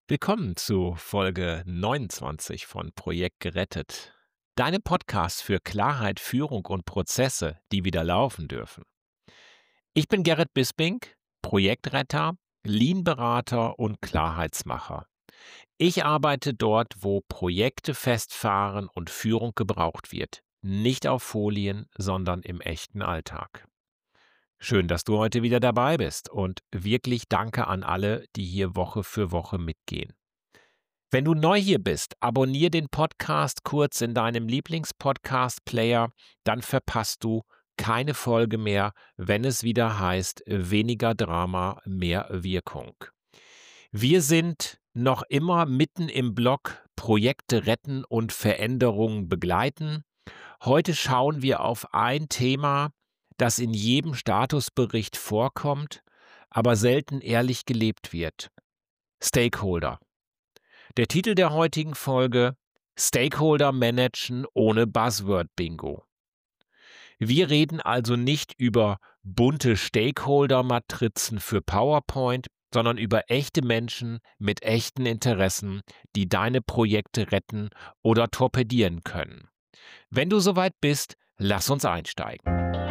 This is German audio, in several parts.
Willkommen zu Folge 29 von Projekt Gerettet. Deinem Podcast für Klarheit, Führung und Prozesse, die wieder laufen dürfen. Ich bin Gerrit Bisping, Projektretter, Lean-Berater und Klarheitsmacher. Ich arbeite dort, wo Projekte festfahren und Führung gebraucht wird. Nicht auf Folien, sondern im echten Alltag. Schön, dass du heute wieder dabei bist und wirklich danke an alle, die hier Woche für Woche mitgehen. Wenn du neu hier bist, abonniere den Podcast kurz in deinem Lieblingspodcast-Player, dann verpasst du keine Folge mehr, wenn es wieder heißt, weniger Drama, mehr Wirkung. Wir sind noch immer mitten im Block Projekte retten und Veränderungen begleiten. Heute schauen wir auf ein Thema, das in jedem Statusbericht vorkommt, aber selten ehrlich gelebt wird. Stakeholder. Der Titel der heutigen Folge: Stakeholder managen ohne Buzzword-Bingo. Wir reden also nicht über bunte Stakeholder-Matrizen für PowerPoint, sondern über echte Menschen mit echten Interessen, die deine Projekte retten oder torpedieren können. Wenn du soweit bist, lass uns einsteigen.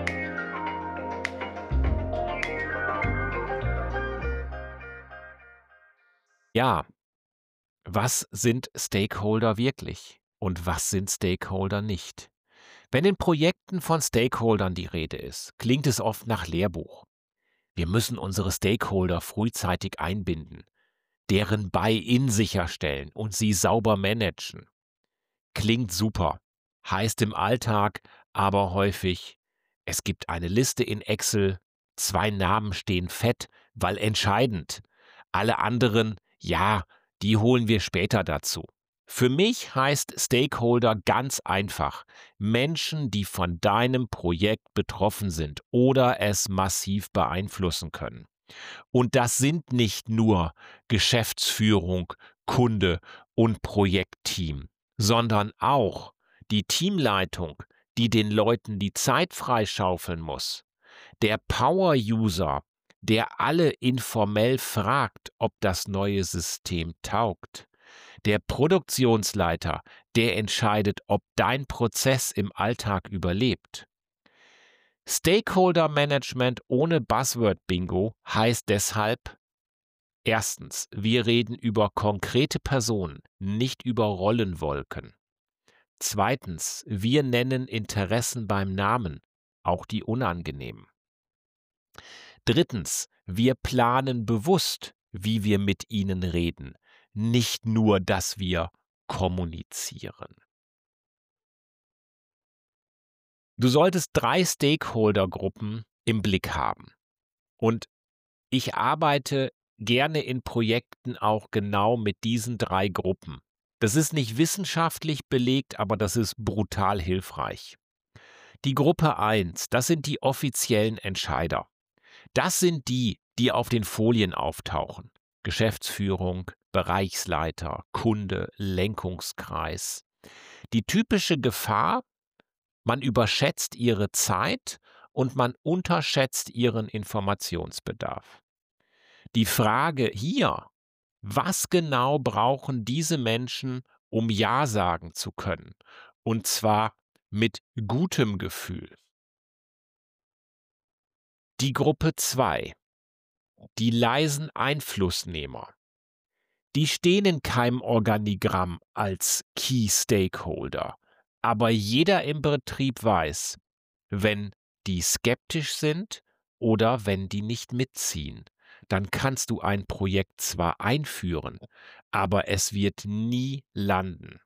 Ja, was sind Stakeholder wirklich und was sind Stakeholder nicht? Wenn in Projekten von Stakeholdern die Rede ist, klingt es oft nach Lehrbuch. Wir müssen unsere Stakeholder frühzeitig einbinden, deren Buy-in sicherstellen und sie sauber managen. Klingt super, heißt im Alltag aber häufig, es gibt eine Liste in Excel, 2 Namen stehen fett, weil entscheidend. Alle anderen, ja, die holen wir später dazu. Für mich heißt Stakeholder ganz einfach: Menschen, die von deinem Projekt betroffen sind oder es massiv beeinflussen können. Und das sind nicht nur Geschäftsführung, Kunde und Projektteam, sondern auch die Teamleitung, die den Leuten die Zeit freischaufeln muss, der Power-User, der alle informell fragt, ob das neue System taugt, der Produktionsleiter, der entscheidet, ob dein Prozess im Alltag überlebt. Stakeholder Management ohne Buzzword-Bingo heißt deshalb: Erstens, wir reden über konkrete Personen, nicht über Rollenwolken. Zweitens, wir nennen Interessen beim Namen, auch die unangenehmen. Drittens, wir planen bewusst, wie wir mit ihnen reden, nicht nur, dass wir kommunizieren. Du solltest 3 Stakeholder-Gruppen im Blick haben. Und ich arbeite gerne in Projekten auch genau mit diesen 3 Gruppen. Das ist nicht wissenschaftlich belegt, aber das ist brutal hilfreich. Die Gruppe 1, das sind die offiziellen Entscheider. Das sind die, die auf den Folien auftauchen. Geschäftsführung, Bereichsleiter, Kunde, Lenkungskreis. Die typische Gefahr: man überschätzt ihre Zeit und man unterschätzt ihren Informationsbedarf. Die Frage hier: Was genau brauchen diese Menschen, um Ja sagen zu können? Und zwar mit gutem Gefühl. Die Gruppe 2, die leisen Einflussnehmer. Die stehen in keinem Organigramm als Key Stakeholder, aber jeder im Betrieb weiß, wenn die skeptisch sind oder wenn die nicht mitziehen, dann kannst du ein Projekt zwar einführen, aber es wird nie landen.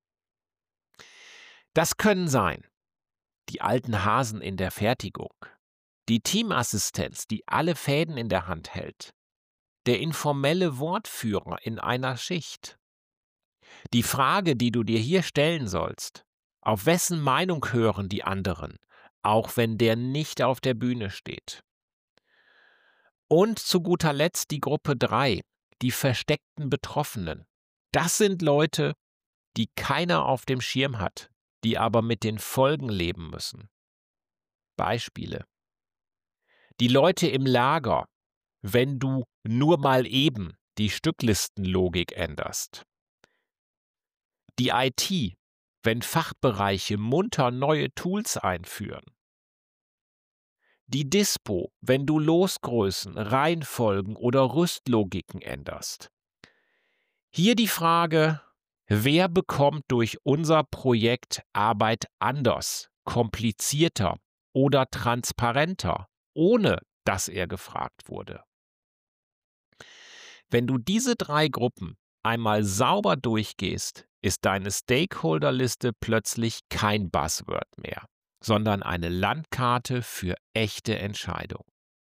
Das können sein die alten Hasen in der Fertigung, die Teamassistenz, die alle Fäden in der Hand hält, der informelle Wortführer in einer Schicht. Die Frage, die du dir hier stellen sollst: Auf wessen Meinung hören die anderen, auch wenn der nicht auf der Bühne steht? Und zu guter Letzt die Gruppe 3, die versteckten Betroffenen. Das sind Leute, die keiner auf dem Schirm hat, die aber mit den Folgen leben müssen. Beispiele: Die Leute im Lager, wenn du nur mal eben die Stücklistenlogik änderst. Die IT, wenn Fachbereiche munter neue Tools einführen. Die Dispo, wenn du Losgrößen, Reihenfolgen oder Rüstlogiken änderst. Hier die Frage: Wer bekommt durch unser Projekt Arbeit anders, komplizierter oder transparenter, ohne dass er gefragt wurde? Wenn du diese 3 Gruppen einmal sauber durchgehst, ist deine Stakeholderliste plötzlich kein Buzzword mehr, sondern eine Landkarte für echte Entscheidungen.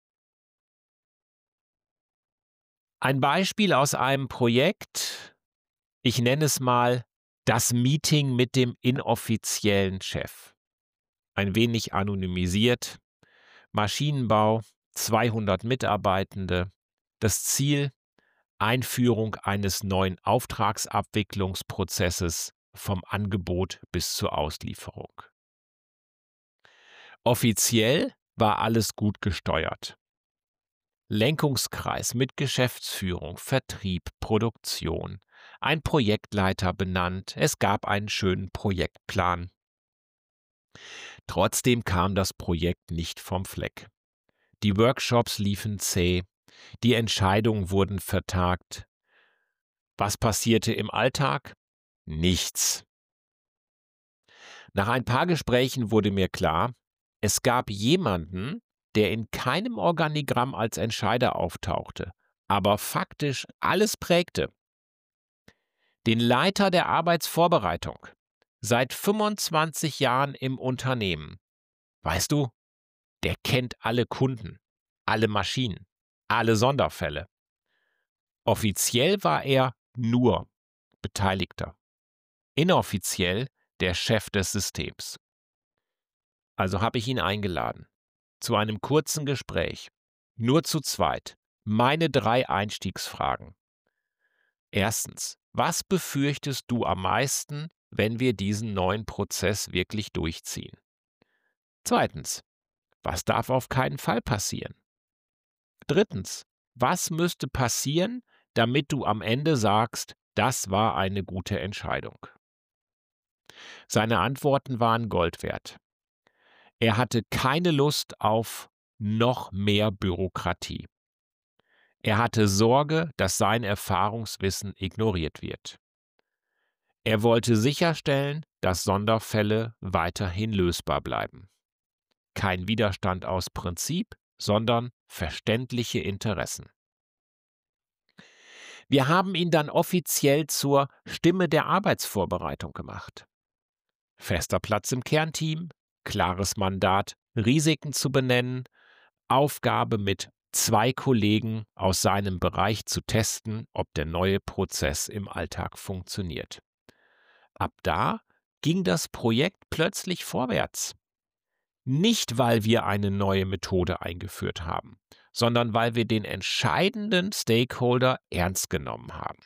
Ein Beispiel aus einem Projekt, ich nenne es mal das Meeting mit dem inoffiziellen Chef. Ein wenig anonymisiert, Maschinenbau, 200 Mitarbeitende, das Ziel: Einführung eines neuen Auftragsabwicklungsprozesses vom Angebot bis zur Auslieferung. Offiziell war alles gut gesteuert. Lenkungskreis mit Geschäftsführung, Vertrieb, Produktion, ein Projektleiter benannt, es gab einen schönen Projektplan. Trotzdem kam das Projekt nicht vom Fleck. Die Workshops liefen zäh, die Entscheidungen wurden vertagt. Was passierte im Alltag? Nichts. Nach ein paar Gesprächen wurde mir klar, es gab jemanden, der in keinem Organigramm als Entscheider auftauchte, aber faktisch alles prägte. Den Leiter der Arbeitsvorbereitung, seit 25 Jahren im Unternehmen. Weißt du, der kennt alle Kunden, alle Maschinen, alle Sonderfälle. Offiziell war er nur Beteiligter. Inoffiziell der Chef des Systems. Also habe ich ihn eingeladen zu einem kurzen Gespräch, nur zu zweit. Meine 3 Einstiegsfragen. Erstens, was befürchtest du am meisten, wenn wir diesen neuen Prozess wirklich durchziehen? Zweitens, was darf auf keinen Fall passieren? Drittens, was müsste passieren, damit du am Ende sagst, das war eine gute Entscheidung? Seine Antworten waren Gold wert. Er hatte keine Lust auf noch mehr Bürokratie. Er hatte Sorge, dass sein Erfahrungswissen ignoriert wird. Er wollte sicherstellen, dass Sonderfälle weiterhin lösbar bleiben. Kein Widerstand aus Prinzip, sondern verständliche Interessen. Wir haben ihn dann offiziell zur Stimme der Arbeitsvorbereitung gemacht. Fester Platz im Kernteam, klares Mandat, Risiken zu benennen, Aufgabe mit 2 Kollegen aus seinem Bereich zu testen, ob der neue Prozess im Alltag funktioniert. Ab da ging das Projekt plötzlich vorwärts. Nicht, weil wir eine neue Methode eingeführt haben, sondern weil wir den entscheidenden Stakeholder ernst genommen haben.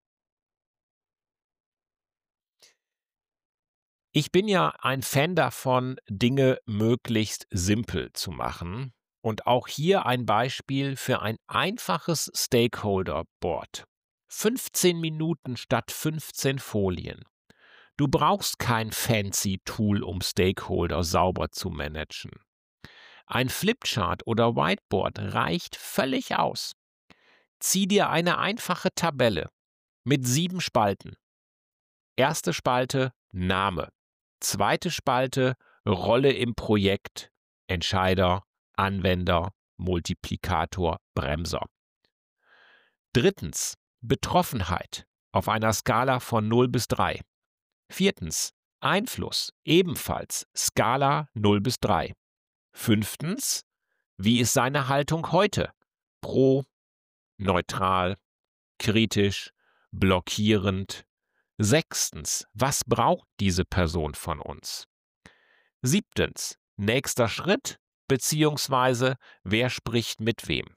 Ich bin ja ein Fan davon, Dinge möglichst simpel zu machen. Und auch hier ein Beispiel für ein einfaches Stakeholder-Board. 15 Minuten statt 15 Folien. Du brauchst kein fancy Tool, um Stakeholder sauber zu managen. Ein Flipchart oder Whiteboard reicht völlig aus. Zieh dir eine einfache Tabelle mit 7 Spalten. Erste Spalte: Name. Zweite Spalte: Rolle im Projekt, Entscheider, Anwender, Multiplikator, Bremser. Drittens: Betroffenheit auf einer Skala von 0 bis 3. Viertens: Einfluss, ebenfalls Skala 0 bis 3. Fünftens: Wie ist seine Haltung heute? Pro, neutral, kritisch, blockierend. Sechstens: Was braucht diese Person von uns? Siebtens: Nächster Schritt bzw. wer spricht mit wem?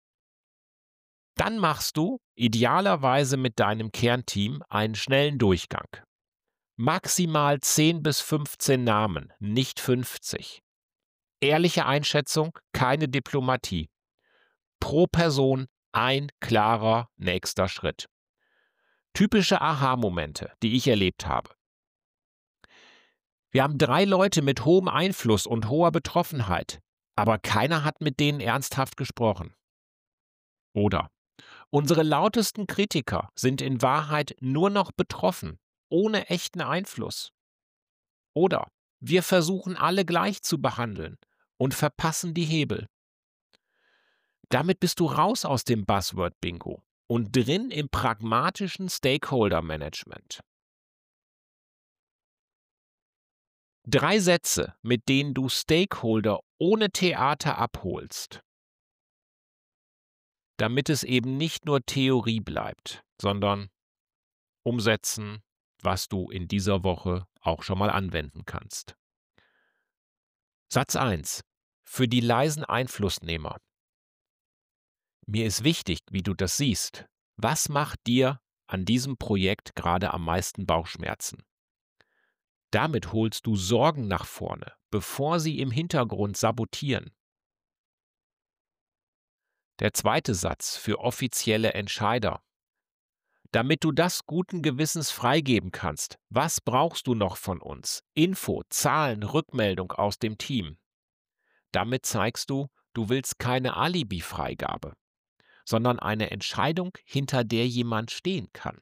Dann machst du idealerweise mit deinem Kernteam einen schnellen Durchgang. Maximal 10 bis 15 Namen, nicht 50. Ehrliche Einschätzung, keine Diplomatie. Pro Person ein klarer nächster Schritt. Typische Aha-Momente, die ich erlebt habe. Wir haben 3 Leute mit hohem Einfluss und hoher Betroffenheit, aber keiner hat mit denen ernsthaft gesprochen. Oder unsere lautesten Kritiker sind in Wahrheit nur noch betroffen, ohne echten Einfluss. Oder wir versuchen alle gleich zu behandeln und verpassen die Hebel. Damit bist du raus aus dem Buzzword-Bingo und drin im pragmatischen Stakeholder-Management. 3 Sätze, mit denen du Stakeholder ohne Theater abholst, damit es eben nicht nur Theorie bleibt, sondern umsetzen, was du in dieser Woche auch schon mal anwenden kannst. Satz 1. Für die leisen Einflussnehmer. Mir ist wichtig, wie du das siehst. Was macht dir an diesem Projekt gerade am meisten Bauchschmerzen? Damit holst du Sorgen nach vorne, bevor sie im Hintergrund sabotieren. Der zweite Satz für offizielle Entscheider. Damit du das guten Gewissens freigeben kannst, was brauchst du noch von uns? Info, Zahlen, Rückmeldung aus dem Team. Damit zeigst du, du willst keine Alibi-Freigabe, sondern eine Entscheidung, hinter der jemand stehen kann.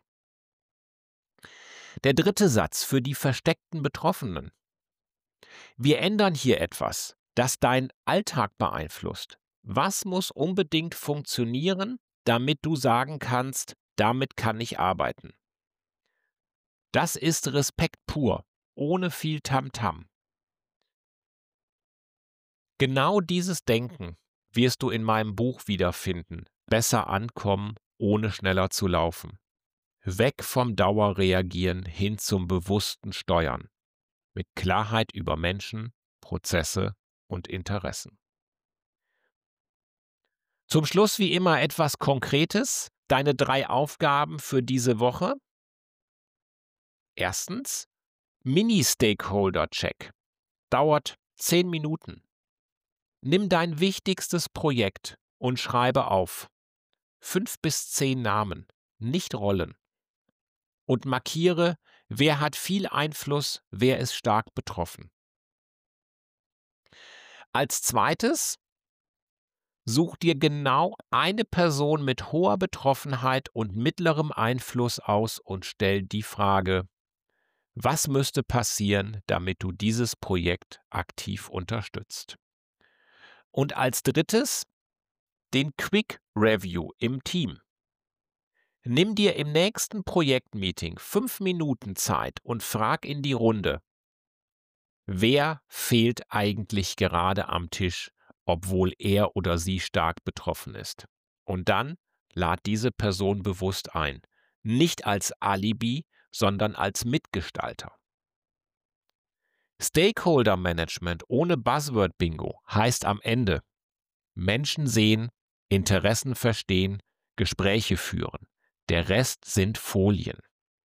Der dritte Satz für die versteckten Betroffenen. Wir ändern hier etwas, das deinen Alltag beeinflusst. Was muss unbedingt funktionieren, damit du sagen kannst, damit kann ich arbeiten? Das ist Respekt pur, ohne viel Tamtam. Genau dieses Denken wirst du in meinem Buch wiederfinden. Besser ankommen, ohne schneller zu laufen. Weg vom Dauerreagieren hin zum bewussten Steuern. Mit Klarheit über Menschen, Prozesse und Interessen. Zum Schluss wie immer etwas Konkretes. Deine 3 Aufgaben für diese Woche. Erstens, Mini-Stakeholder-Check. Dauert 10 Minuten. Nimm dein wichtigstes Projekt und schreibe auf 5 bis 10 Namen, nicht Rollen. Und markiere, wer hat viel Einfluss, wer ist stark betroffen. Als zweites, such dir genau eine Person mit hoher Betroffenheit und mittlerem Einfluss aus und stell die Frage, was müsste passieren, damit du dieses Projekt aktiv unterstützt? Und als drittes, den Quick Review im Team. Nimm dir im nächsten Projektmeeting 5 Minuten Zeit und frag in die Runde, wer fehlt eigentlich gerade am Tisch, obwohl er oder sie stark betroffen ist. Und dann lad diese Person bewusst ein, nicht als Alibi, sondern als Mitgestalter. Stakeholder Management ohne Buzzword-Bingo heißt am Ende Menschen sehen, Interessen verstehen, Gespräche führen. Der Rest sind Folien.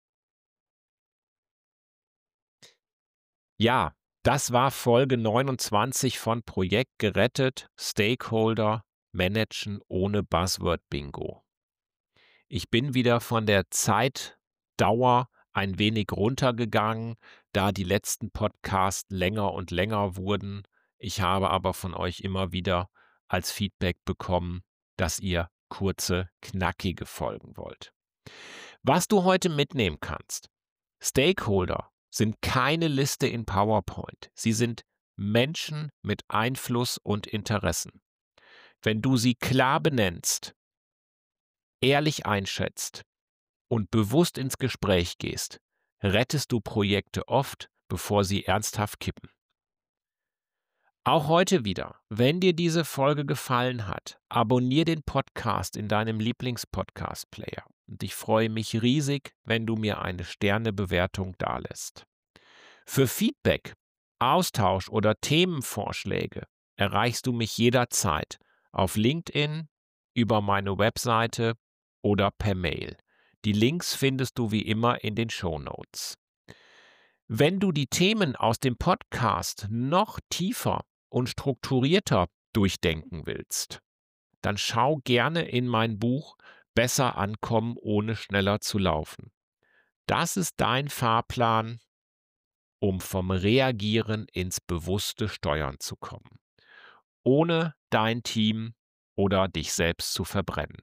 Ja, das war Folge 29 von Projekt gerettet, Stakeholder managen ohne Buzzword-Bingo. Ich bin wieder von der Zeitdauer ein wenig runtergegangen, da die letzten Podcasts länger und länger wurden. Ich habe aber von euch immer wieder als Feedback bekommen, dass ihr kurze, knackige Folgen wollt. Was du heute mitnehmen kannst. Stakeholder sind keine Liste in PowerPoint. Sie sind Menschen mit Einfluss und Interessen. Wenn du sie klar benennst, ehrlich einschätzt und bewusst ins Gespräch gehst, rettest du Projekte oft, bevor sie ernsthaft kippen. Auch heute wieder, wenn dir diese Folge gefallen hat, abonniere den Podcast in deinem Lieblings-Podcast-Player. Und ich freue mich riesig, wenn du mir eine Sternebewertung dalässt. Für Feedback, Austausch oder Themenvorschläge erreichst du mich jederzeit auf LinkedIn, über meine Webseite oder per Mail. Die Links findest du wie immer in den Shownotes. Wenn du die Themen aus dem Podcast noch tiefer und strukturierter durchdenken willst, dann schau gerne in mein Buch Besser ankommen, ohne schneller zu laufen. Das ist dein Fahrplan, um vom Reagieren ins bewusste Steuern zu kommen, ohne dein Team oder dich selbst zu verbrennen.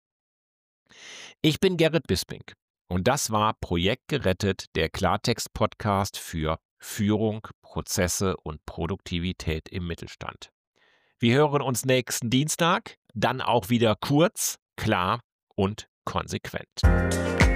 Ich bin Gerrit Bisping und das war Projekt gerettet, der Klartext-Podcast für Führung, Prozesse und Produktivität im Mittelstand. Wir hören uns nächsten Dienstag, dann auch wieder kurz, klar und konsequent.